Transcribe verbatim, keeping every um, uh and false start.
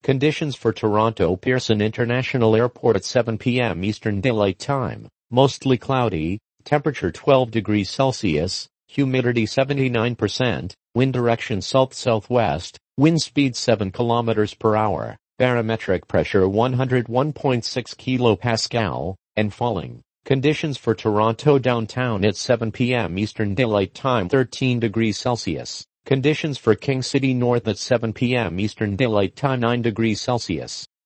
Conditions for Toronto Pearson International Airport at seven p m Eastern Daylight Time. Mostly cloudy, temperature twelve degrees Celsius, humidity seventy-nine percent, wind direction south-southwest, wind speed seven kilometers per hour, barometric pressure one hundred one point six kilopascal, and falling. Conditions for Toronto downtown at seven p m Eastern Daylight Time thirteen degrees Celsius. Conditions for King City North at seven p m Eastern Daylight Time nine degrees Celsius.